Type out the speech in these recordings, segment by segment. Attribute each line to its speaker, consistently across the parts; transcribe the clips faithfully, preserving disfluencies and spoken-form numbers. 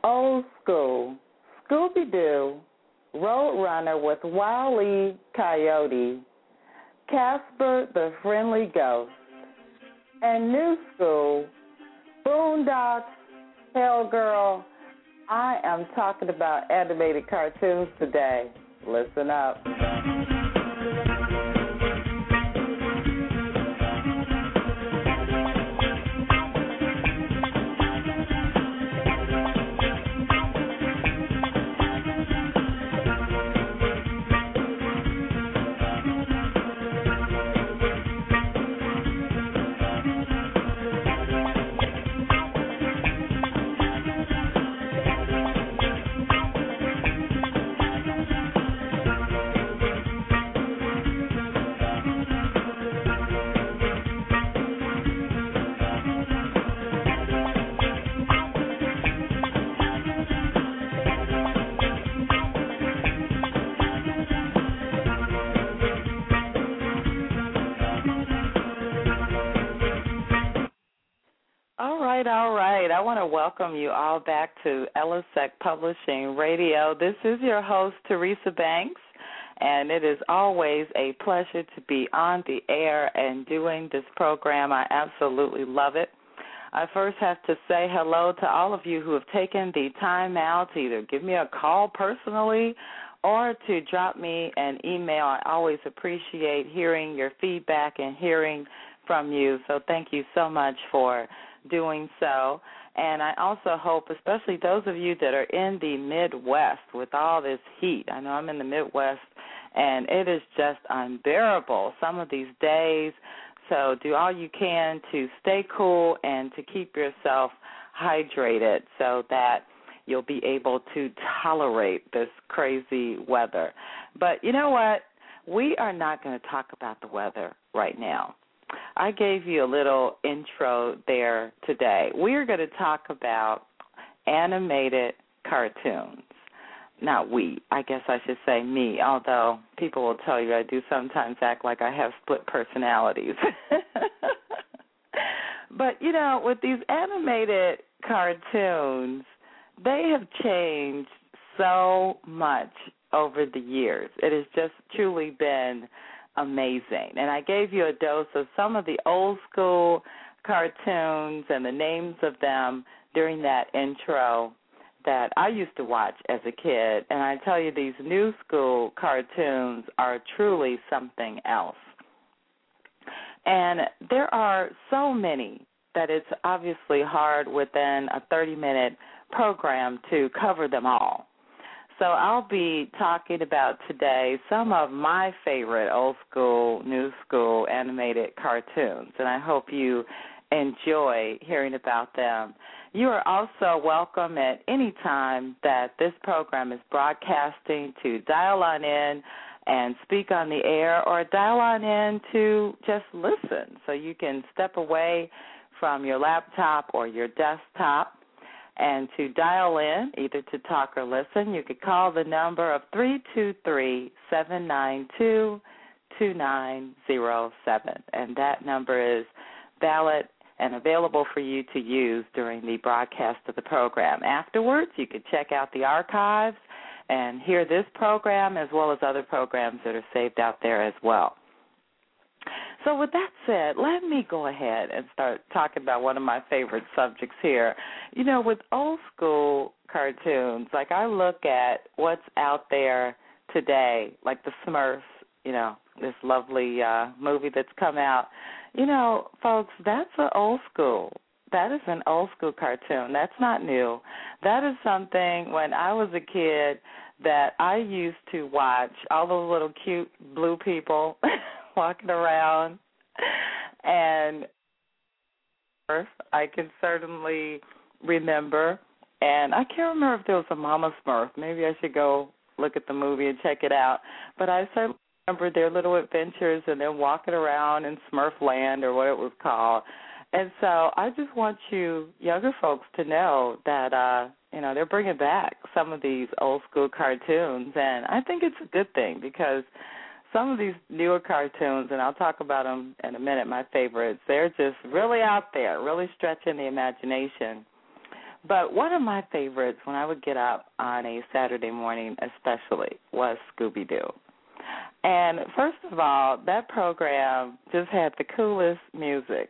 Speaker 1: Old School, Scooby-Doo, Roadrunner with Wile E. Coyote, Casper the Friendly Ghost, and New School, Boondocks, Hellgirl. I am talking about animated cartoons today. Listen up. All right, all right. I want to welcome you all back to Ellisec Publishing Radio. This is your host, Teresa Banks, and it is always a pleasure to be on the air and doing this program. I absolutely love it. I first have to say hello to all of you who have taken the time out to either give me a call personally or to drop me an email. I always appreciate hearing your feedback and hearing from you, so thank you so much for doing so. And I also hope, especially those of you that are in the Midwest with all this heat. I know I'm in the Midwest, and it is just unbearable some of these days. So do all you can to stay cool and to keep yourself hydrated so that you'll be able to tolerate this crazy weather. But you know what? We are not going to talk about the weather right now. I gave you a little intro there today. We're going to talk about animated cartoons. Not we, I guess I should say me, although people will tell you I do sometimes act like I have split personalities. But, you know, with these animated cartoons, they have changed so much over the years. It has just truly been amazing. And I gave you a dose of some of the old school cartoons and the names of them during that intro that I used to watch as a kid. And I tell you, these new school cartoons are truly something else. And there are so many that it's obviously hard within a thirty-minute program to cover them all. So I'll be talking about today some of my favorite old school, new school animated cartoons, and I hope you enjoy hearing about them. You are also welcome at any time that this program is broadcasting to dial on in and speak on the air, or dial on in to just listen. So you can step away from your laptop or your desktop. And to dial in, either to talk or listen, you could call the number of three two three, seven nine two, two nine zero seven. And that number is valid and available for you to use during the broadcast of the program. Afterwards, you could check out the archives and hear this program as well as other programs that are saved out there as well. So with that said, let me go ahead and start talking about one of my favorite subjects here. You know, with old school cartoons, like I look at what's out there today, like the Smurfs, you know, this lovely uh, movie that's come out. You know, folks, that's an old school. That is an old school cartoon. That's not new. That is something when I was a kid that I used to watch all those little cute blue people walking around, and I can certainly remember, and I can't remember if there was a Mama Smurf. Maybe I should go look at the movie and check it out, but I certainly remember their little adventures and them walking around in Smurfland or what it was called. And so I just want you younger folks to know that, uh, you know, they're bringing back some of these old school cartoons, and I think it's a good thing because some of these newer cartoons, and I'll talk about them in a minute, my favorites, they're just really out there, really stretching the imagination. But one of my favorites when I would get up on a Saturday morning especially was Scooby-Doo. And first of all, that program just had the coolest music.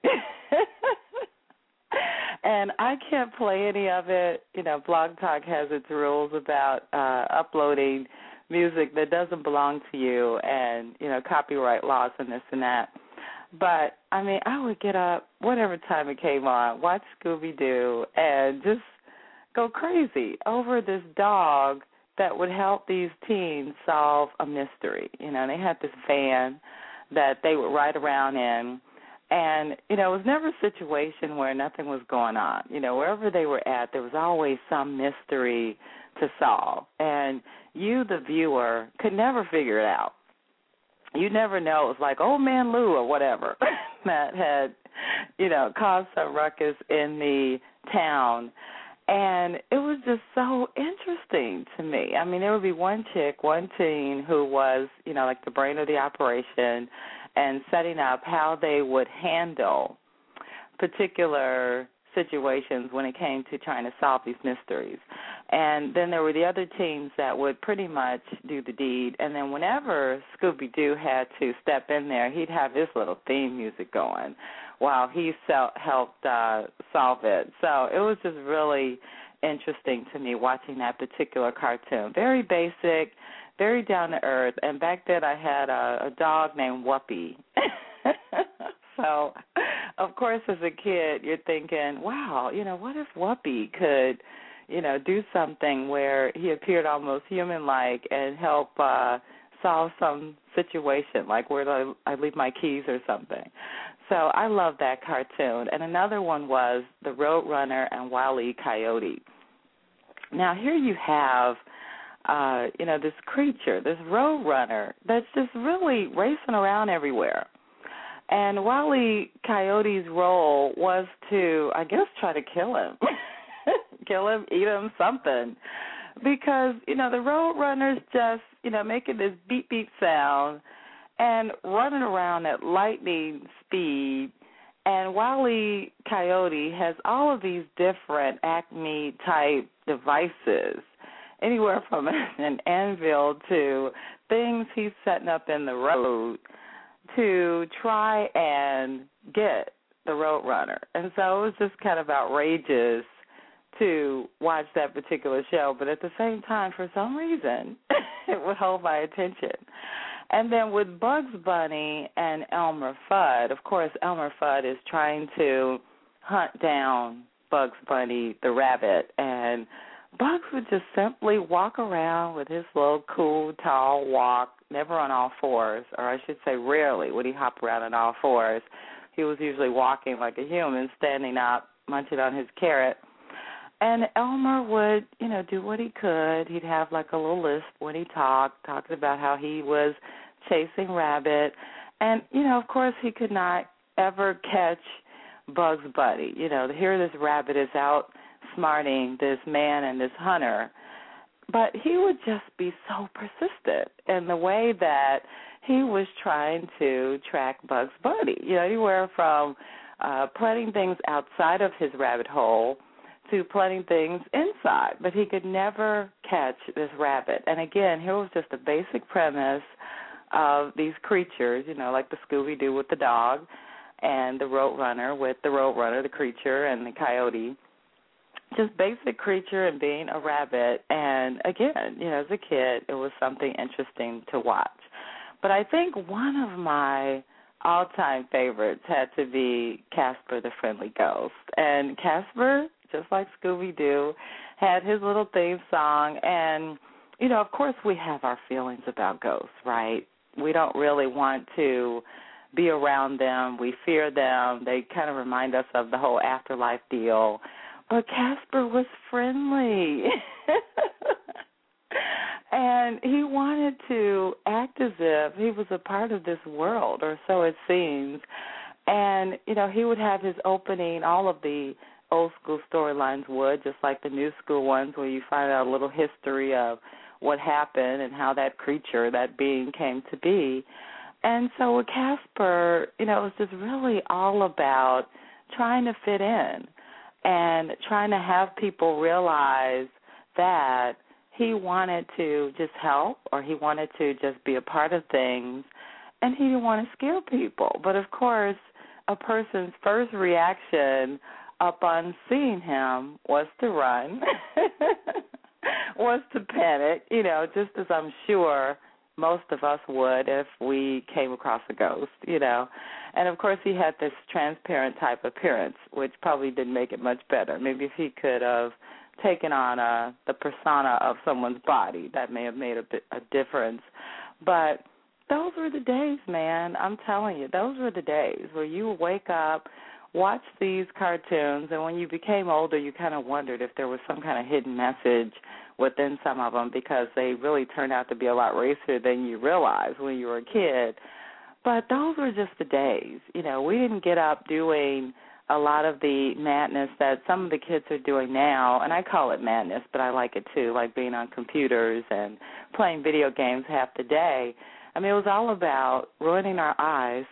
Speaker 1: And I can't play any of it. You know, Blog Talk has its rules about uh, uploading music that doesn't belong to you and, you know, copyright laws and this and that. But, I mean, I would get up whatever time it came on, watch Scooby-Doo, and just go crazy over this dog that would help these teens solve a mystery. You know, they had this van that they would ride around in. And, you know, it was never a situation where nothing was going on. You know, wherever they were at, there was always some mystery to solve. And you, the viewer, could never figure it out. You never know. It was like Old Man Lou or whatever that had, you know, caused some ruckus in the town. And it was just so interesting to me. I mean, there would be one chick, one teen who was, you know, like the brain of the operation and setting up how they would handle particular situations when it came to trying to solve these mysteries. And then there were the other teams that would pretty much do the deed. And then whenever Scooby-Doo had to step in there, he'd have his little theme music going while he helped uh, solve it. So it was just really interesting to me watching that particular cartoon. Very basic, very down to earth. And back then I had a, a dog named Whoopi. So, of course, as a kid, you're thinking, wow, you know, what if Whoopi could, you know, do something where he appeared almost human-like and help uh, solve some situation, like where do I, I leave my keys or something. So I love that cartoon. And another one was The Roadrunner and Wile E. Coyote. Now, here you have, uh, you know, this creature, this roadrunner that's just really racing around everywhere. And Wile E. Coyote's role was to, I guess, try to kill him. Kill him, eat him, something. Because, you know, the roadrunner's just, you know, making this beep-beep sound and running around at lightning speed. And Wile E. Coyote has all of these different Acme-type devices, anywhere from an anvil to things he's setting up in the road to try and get the Roadrunner. And so it was just kind of outrageous to watch that particular show, but at the same time, for some reason, it would hold my attention. And then with Bugs Bunny and Elmer Fudd, of course, Elmer Fudd is trying to hunt down Bugs Bunny, the rabbit, and Bugs would just simply walk around with his little cool, tall walk, never on all fours, or I should say rarely would he hop around on all fours. He was usually walking like a human, standing up, munching on his carrot. And Elmer would, you know, do what he could. He'd have like a little lisp when he talked, talking about how he was chasing rabbit. And, you know, of course he could not ever catch Bugs Bunny. You know, here this rabbit is out smarting this man and this hunter. But he would just be so persistent in the way that he was trying to track Bugs Bunny. You know, anywhere from uh, planting things outside of his rabbit hole to planting things inside. But he could never catch this rabbit. And again, here was just a basic premise of these creatures, you know, like the Scooby-Doo with the dog and the Roadrunner with the Roadrunner, the creature, and the coyote. Just basic creature and being a rabbit. And again, you know, as a kid, it was something interesting to watch. But I think one of my all-time favorites had to be Casper the Friendly Ghost. And Casper, just like Scooby-Doo, had his little theme song. And, you know, of course we have our feelings about ghosts, right? We don't really want to be around them. We fear them. They kind of remind us of the whole afterlife deal. But Casper was friendly. And he wanted to act as if he was a part of this world, or so it seems. And, you know, he would have his opening, all of the old school storylines would, just like the new school ones, where you find out a little history of what happened and how that creature, that being, came to be. And so with Casper, you know, it was just really all about trying to fit in. and trying to have people realize that he wanted to just help, or he wanted to just be a part of things, and he didn't want to scare people. But, of course, a person's first reaction upon seeing him was to run, was to panic, you know, just as I'm sure most of us would if we came across a ghost, you know. And, of course, he had this transparent type appearance, which probably didn't make it much better. Maybe if he could have taken on a, the persona of someone's body, that may have made a, bit, a difference. But those were the days, man. I'm telling you, those were the days where you would wake up, watch these cartoons, and when you became older, you kind of wondered if there was some kind of hidden message within some of them, because they really turned out to be a lot racier than you realized when you were a kid. But those were just the days. You know, we didn't get up doing a lot of the madness that some of the kids are doing now, and I call it madness, but I like it too, like being on computers and playing video games half the day. I mean, it was all about ruining our eyes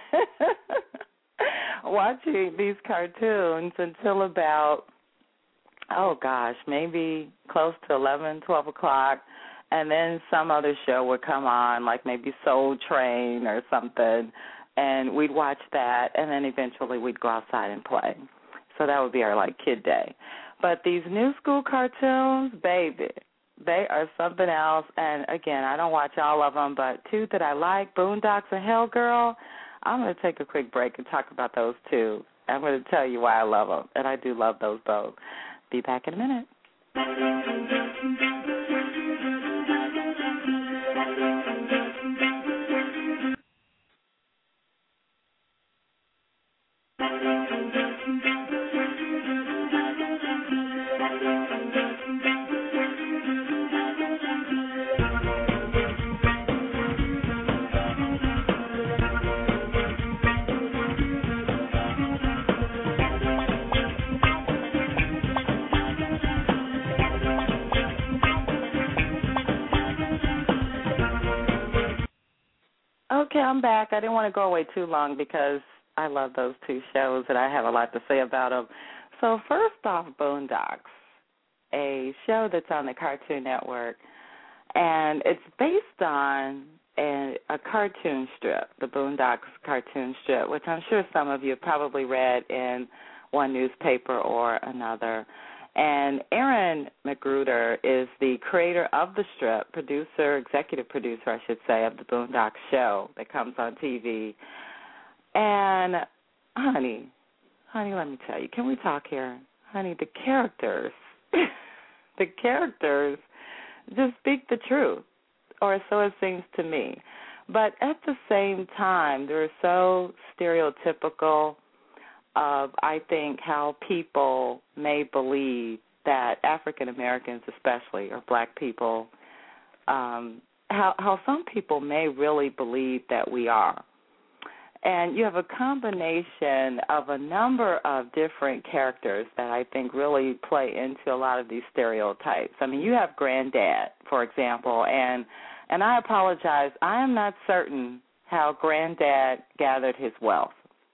Speaker 1: watching these cartoons until about, oh, gosh, maybe close to eleven, twelve o'clock, and then some other show would come on, like maybe Soul Train or something, and we'd watch that, and then eventually we'd go outside and play. So that would be our, like, kid day. But these new school cartoons, baby, they are something else. And, again, I don't watch all of them, but two that I like, Boondocks and Hell Girl, I'm going to take a quick break and talk about those two. I'm going to tell you why I love them, and I do love those both. Be back in a minute. Okay, I'm back. I didn't want to go away too long because I love those two shows and I have a lot to say about them. So first off, Boondocks, a show that's on the Cartoon Network, and it's based on a, a cartoon strip, the Boondocks cartoon strip, which I'm sure some of you have probably read in one newspaper or another. And Aaron McGruder is the creator of the strip, producer, executive producer, I should say, of the Boondocks show that comes on T V. And, honey, honey, let me tell you, can we talk here? Honey, the characters, the characters just speak the truth, or so it seems to me. But at the same time, they're so stereotypical of, I think, how people may believe that African Americans especially, or black people, um, how, how some people may really believe that we are. And you have a combination of a number of different characters that I think really play into a lot of these stereotypes. I mean, you have Granddad, for example, and and I apologize, I am not certain how Granddad gathered his wealth.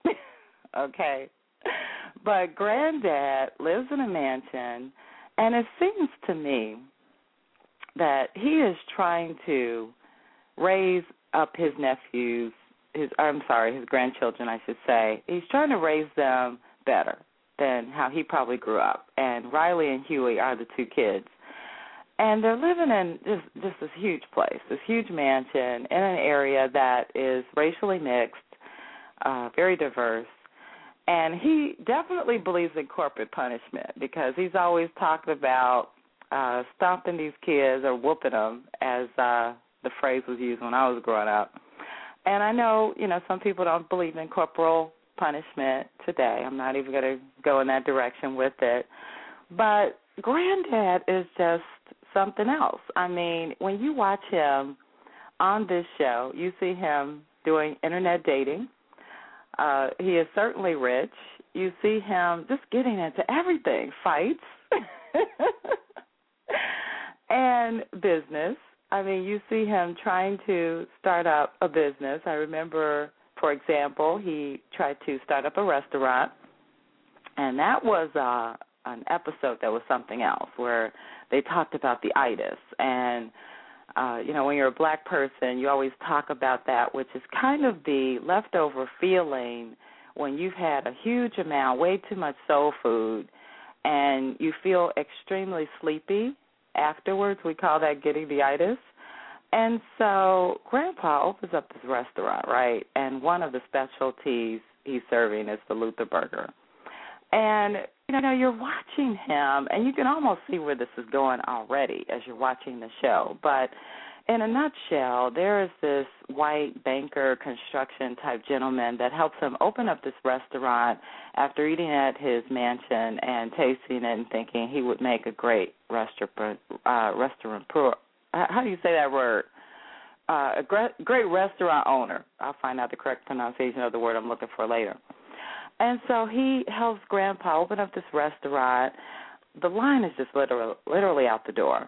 Speaker 1: Okay, but Granddad lives in a mansion, and it seems to me that he is trying to raise up his nephews, his I'm sorry, his grandchildren, I should say. He's trying to raise them better than how he probably grew up. And Riley and Huey are the two kids. And they're living in just, just this huge place, this huge mansion in an area that is racially mixed, uh, very diverse. And he definitely believes in corporate punishment because he's always talking about uh, stomping these kids or whooping them, as uh, the phrase was used when I was growing up. And I know, you know, some people don't believe in corporal punishment today. I'm not even going to go in that direction with it. But Granddad is just something else. I mean, when you watch him on this show, you see him doing internet dating. Uh, he is certainly rich. You see him just getting into everything, fights and business. I mean, you see him trying to start up a business. I remember, for example, he tried to start up a restaurant, And that was uh, an episode that was something else, where they talked about the itis. And, uh, you know, when you're a black person, you always talk about that, which is kind of the leftover feeling when you've had a huge amount, way too much soul food, and you feel extremely sleepy afterwards. We call that getting the itis. And so Grandpa opens up this restaurant, right, and one of the specialties he's serving is the Luther Burger. And, you know, you're watching him, and you can almost see where this is going already as you're watching the show. But in a nutshell, there is this white banker construction-type gentleman that helps him open up this restaurant after eating at his mansion and tasting it and thinking he would make a great restaurant, uh, restaurateur. How do you say that word? Uh, a great, great restaurant owner. I'll find out the correct pronunciation of the word I'm looking for later. And so he helps Grandpa open up this restaurant. The line is just literally, literally out the door.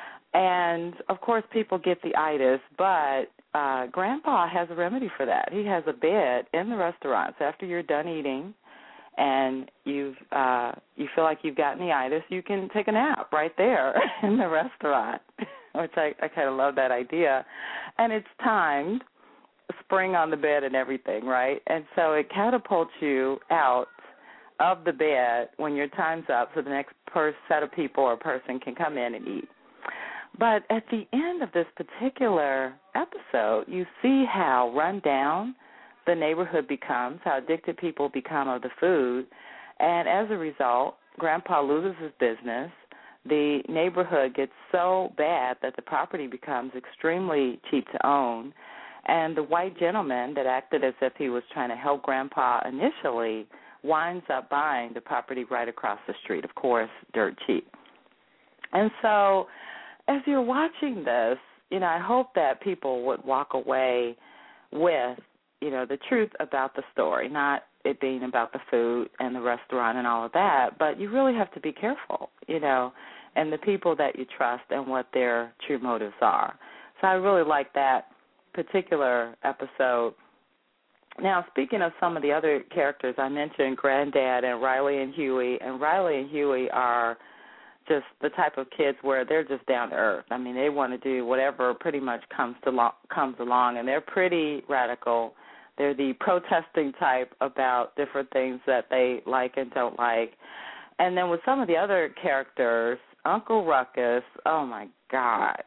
Speaker 1: And, of course, people get the itis, but uh, Grandpa has a remedy for that. He has a bed in the restaurant. So after you're done eating and you've uh, you feel like you've gotten the itis, you can take a nap right there in the restaurant, which I, I kind of love that idea. And it's timed, spring on the bed and everything, right? And so it catapults you out of the bed when your time's up so the next per- set of people or person can come in and eat. But at the end of this particular episode, you see how run down the neighborhood becomes, how addicted people become of the food. And as a result, Grandpa loses his business. The neighborhood gets so bad that the property becomes extremely cheap to own. And the white gentleman that acted as if he was trying to help Grandpa initially winds up buying the property right across the street, of course, dirt cheap. And so as you're watching this, you know, I hope that people would walk away with, you know, the truth about the story, not it being about the food and the restaurant and all of that, but you really have to be careful, you know, and the people that you trust and what their true motives are. So I really like that particular episode. Now, speaking of some of the other characters, I mentioned Granddad and Riley and Huey, and Riley and Huey are just the type of kids where they're just down to earth. I mean, they want to do whatever pretty much comes to lo- comes along, and they're pretty radical. They're the protesting type about different things that they like and don't like. And then with some of the other characters, Uncle Ruckus, oh, my God.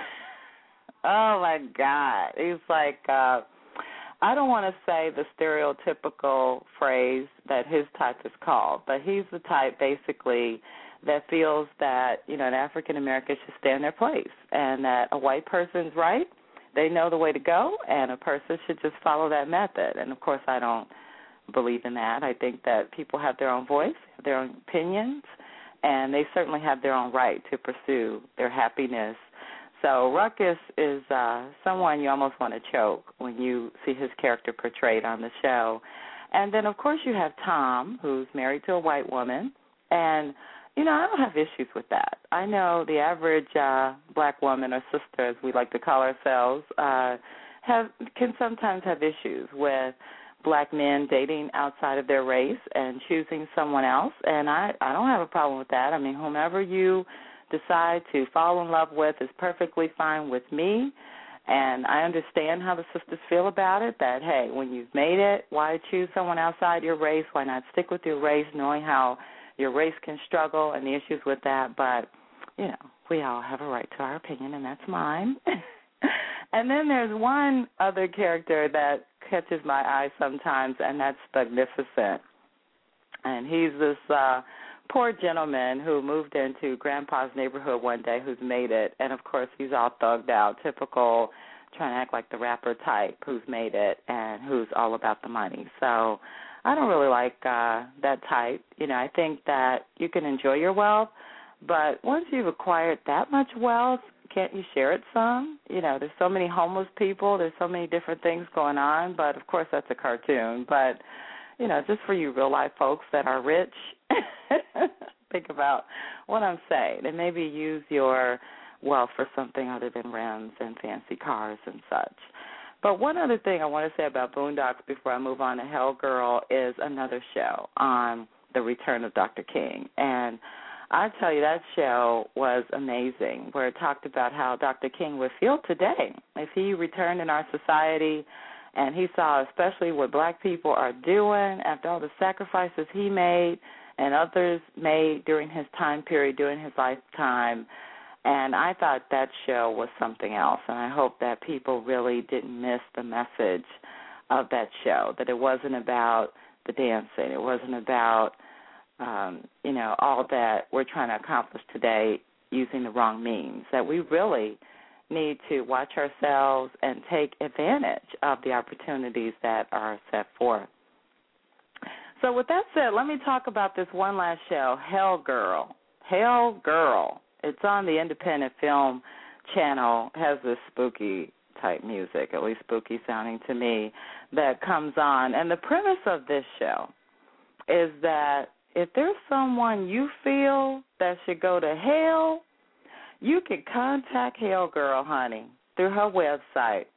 Speaker 1: oh, my God. He's like, uh, I don't want to say the stereotypical phrase that his type is called, but he's the type basically that feels that, you know, an African American should stay in their place and that a white person's right, they know the way to go, and a person should just follow that method. And, of course, I don't believe in that. I think that people have their own voice, their own opinions, and they certainly have their own right to pursue their happiness. So Ruckus is uh, someone you almost want to choke when you see his character portrayed on the show. And then, of course, you have Tom, who's married to a white woman, and you know, I don't have issues with that. I know the average uh, black woman or sister, as we like to call ourselves, uh, have can sometimes have issues with black men dating outside of their race and choosing someone else, and I, I don't have a problem with that. I mean, whomever you decide to fall in love with is perfectly fine with me, and I understand how the sisters feel about it, that, hey, when you've made it, why choose someone outside your race? Why not stick with your race, knowing how your race can struggle and the issues with that, but, you know, we all have a right to our opinion, and that's mine. And then there's one other character that catches my eye sometimes, and that's Magnificent. And he's this uh, poor gentleman who moved into Grandpa's neighborhood one day who's made it, and, of course, he's all thugged out, typical trying to act like the rapper type who's made it and who's all about the money. So I don't really like uh, that type. You know, I think that you can enjoy your wealth, but once you've acquired that much wealth, can't you share it some? You know, there's so many homeless people. There's so many different things going on, but, of course, that's a cartoon. But, you know, just for you real-life folks that are rich, think about what I'm saying and maybe use your wealth for something other than rims and fancy cars and such. But one other thing I want to say about Boondocks before I move on to Hell Girl is another show on The Return of Doctor King. And I tell you, that show was amazing, where it talked about how Doctor King would feel today if he returned in our society and he saw especially what black people are doing after all the sacrifices he made and others made during his time period, during his lifetime. And I thought that show was something else, and I hope that people really didn't miss the message of that show, that it wasn't about the dancing, it wasn't about, um, you know, all that we're trying to accomplish today using the wrong means, that we really need to watch ourselves and take advantage of the opportunities that are set forth. So with that said, let me talk about this one last show, Hell Girl. Hell Girl. It's on the Independent Film Channel. It has this spooky type music, at least spooky sounding to me, that comes on. And the premise of this show is that if there's someone you feel that should go to hell, you can contact Hell Girl, honey, through her website.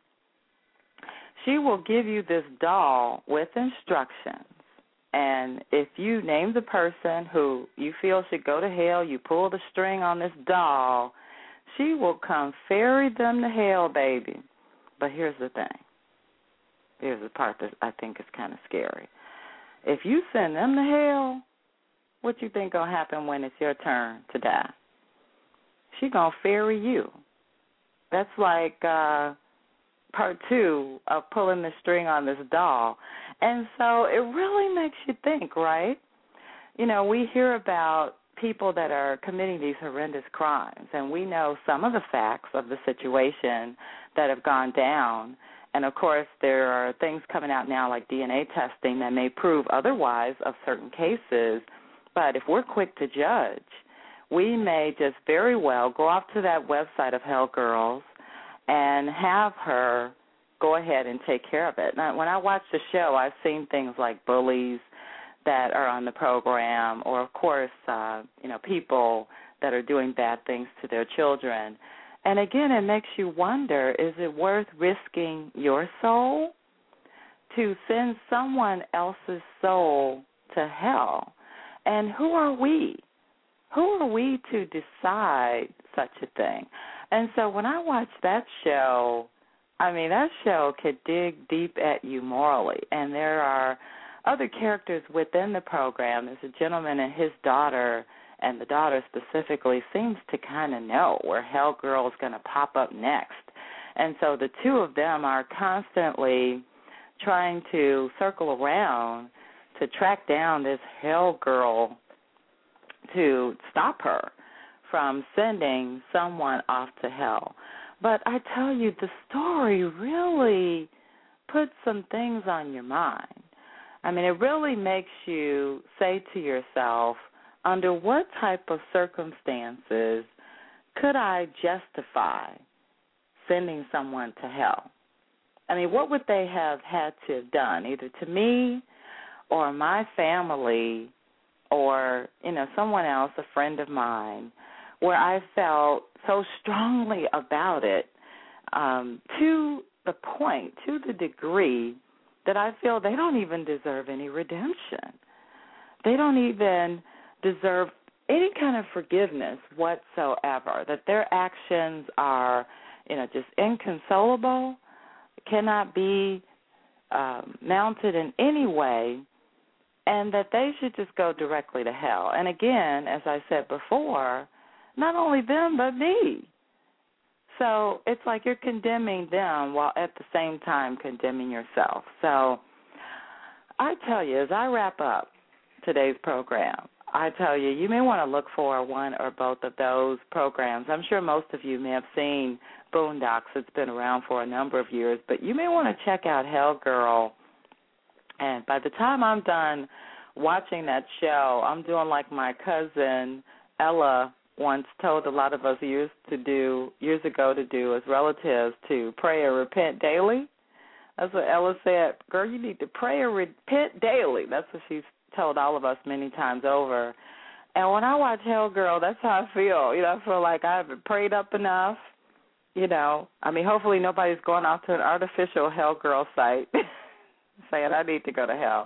Speaker 1: She will give you this doll with instructions. And if you name the person who you feel should go to hell, you pull the string on this doll, she will come ferry them to hell, baby. But here's the thing. Here's the part that I think is kind of scary. If you send them to hell, what you think going to happen when it's your turn to die? She going to ferry you. That's like uh, part two of pulling the string on this doll. And so it really makes you think, right? You know, we hear about people that are committing these horrendous crimes, and we know some of the facts of the situation that have gone down. And, of course, there are things coming out now like D N A testing that may prove otherwise of certain cases. But if we're quick to judge, we may just very well go off to that website of Hell Girls and have her go ahead and take care of it. Now, when I watch the show, I've seen things like bullies that are on the program, or, of course, uh, you know, people that are doing bad things to their children. And, again, it makes you wonder, is it worth risking your soul to send someone else's soul to hell? And who are we? Who are we to decide such a thing? And so when I watch that show, I mean, that show could dig deep at you morally. And there are other characters within the program. There's a gentleman and his daughter, and the daughter specifically seems to kind of know where Hell Girl is going to pop up next. And so the two of them are constantly trying to circle around to track down this Hell Girl to stop her from sending someone off to hell. But I tell you, the story really puts some things on your mind. I mean, it really makes you say to yourself, under what type of circumstances could I justify sending someone to hell? I mean, what would they have had to have done, either to me or my family or, you know, someone else, a friend of mine, where I felt so strongly about it um, to the point, to the degree that I feel they don't even deserve any redemption. They don't even deserve any kind of forgiveness whatsoever, that their actions are, you know, just inconsolable, cannot be um, mounted in any way, and that they should just go directly to hell. And again, as I said before, not only them, but me. So it's like you're condemning them while at the same time condemning yourself. So I tell you, as I wrap up today's program, I tell you, you may want to look for one or both of those programs. I'm sure most of you may have seen Boondocks. It's been around for a number of years, but you may want to check out Hell Girl. And by the time I'm done watching that show, I'm doing like my cousin Ella once told a lot of us years to do years ago to do as relatives, to pray and repent daily. That's what Ella said. Girl, you need to pray and repent daily. That's what she's told all of us many times over. And when I watch Hell Girl, that's how I feel. You know, I feel like I haven't prayed up enough. You know, I mean, hopefully nobody's going off to an artificial Hell Girl site saying I need to go to hell.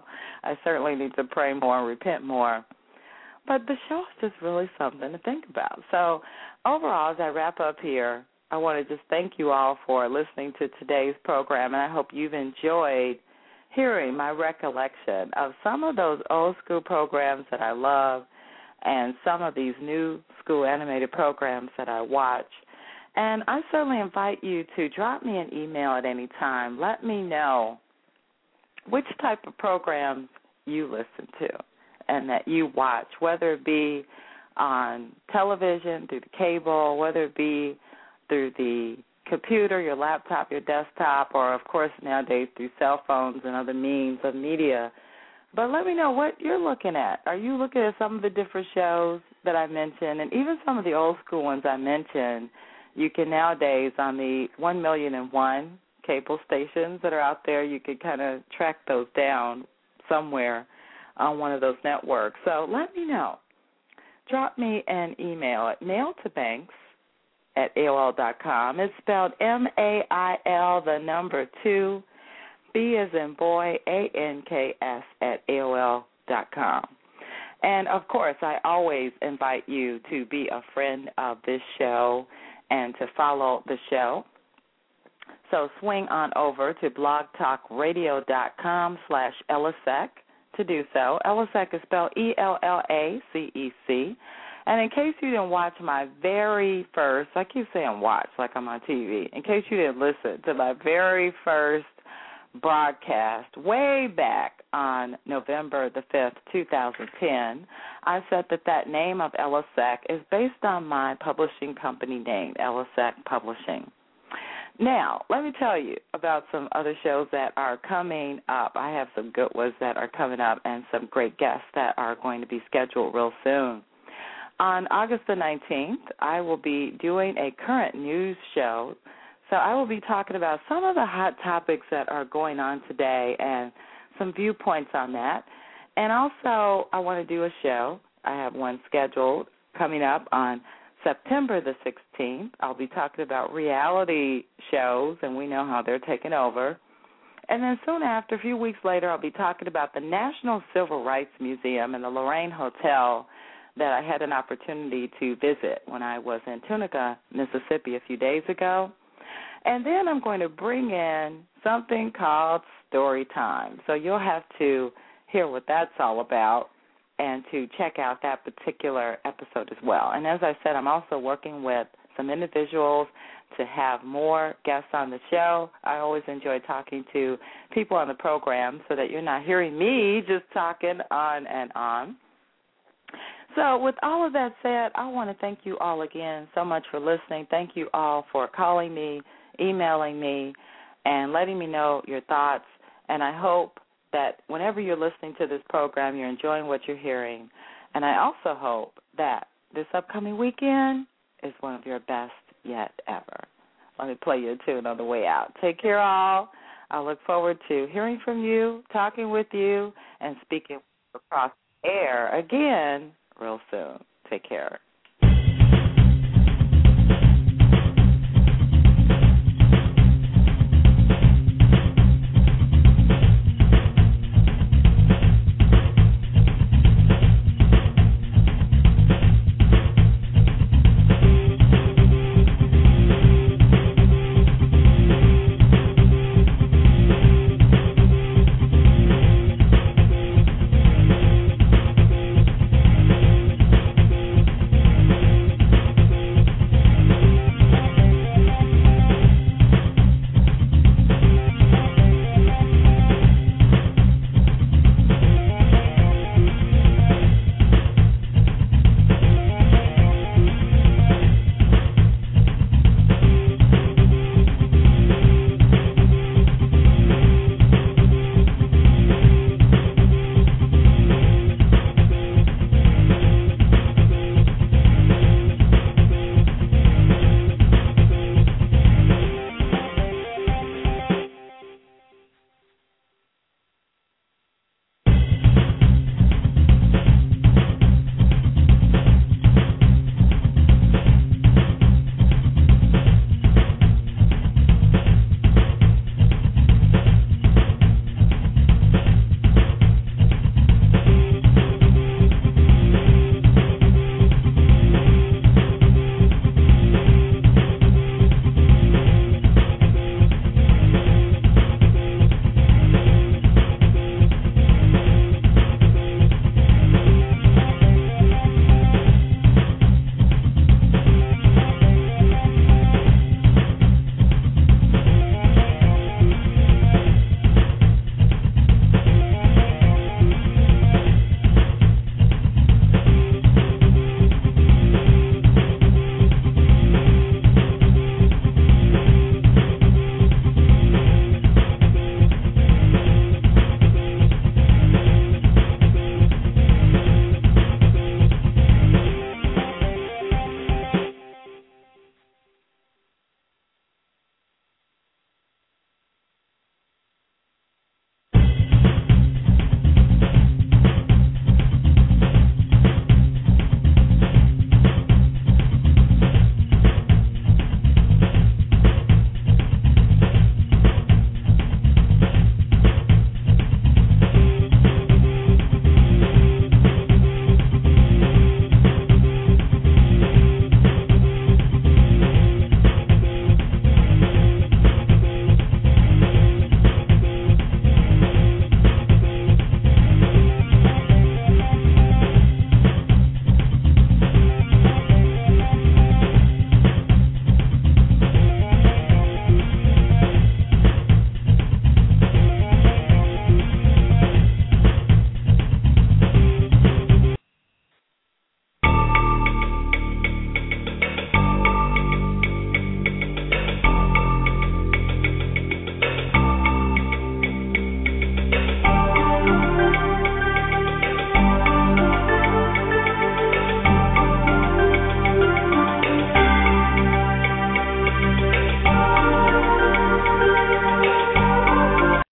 Speaker 1: I certainly need to pray more and repent more. But the show is just really something to think about. So overall, as I wrap up here, I want to just thank you all for listening to today's program, and I hope you've enjoyed hearing my recollection of some of those old school programs that I love and some of these new school animated programs that I watch. And I certainly invite you to drop me an email at any time. Let me know which type of programs you listen to and that you watch, whether it be on television, through the cable, whether it be through the computer, your laptop, your desktop, or, of course, nowadays through cell phones and other means of media. But let me know what you're looking at. Are you looking at some of the different shows that I mentioned, and even some of the old school ones I mentioned? You can nowadays, on the one million and one cable stations that are out there, you can kind of track those down somewhere on one of those networks. So let me know. Drop me an email at mailtobanks at A O L dot com. It's spelled M A I L, the number two, B as in boy, A N K S at A O L dot com. And, of course, I always invite you to be a friend of this show and to follow the show. So swing on over to blogtalkradio.com slash Ellasec to do so. Ellasec is spelled E L L A C E C. And in case you didn't watch my very first, I keep saying watch like I'm on T V, in case you didn't listen to my very first broadcast way back on November the fifth, two thousand ten, I said that that name of Ellasec is based on my publishing company name, Ellasec Publishing. Now, let me tell you about some other shows that are coming up. I have some good ones that are coming up and some great guests that are going to be scheduled real soon. On August the nineteenth, I will be doing a current news show. So I will be talking about some of the hot topics that are going on today and some viewpoints on that. And also, I want to do a show. I have one scheduled coming up on September the sixteenth. I'll be talking about reality shows, and we know how they're taking over. And then soon after, a few weeks later, I'll be talking about the National Civil Rights Museum and the Lorraine Hotel that I had an opportunity to visit when I was in Tunica, Mississippi a few days ago. And then I'm going to bring in something called Story Time. So you'll have to hear what that's all about and to check out that particular episode as well. And as I said, I'm also working with some individuals to have more guests on the show. I always enjoy talking to people on the program so that you're not hearing me just talking on and on. So with all of that said, I want to thank you all again so much for listening. Thank you all for calling me, emailing me, and letting me know your thoughts. And I hope that whenever you're listening to this program, you're enjoying what you're hearing. And I also hope that this upcoming weekend is one of your best yet ever. Let me play you a tune on the way out. Take care, all. I look forward to hearing from you, talking with you, and speaking across the air again real soon. Take care.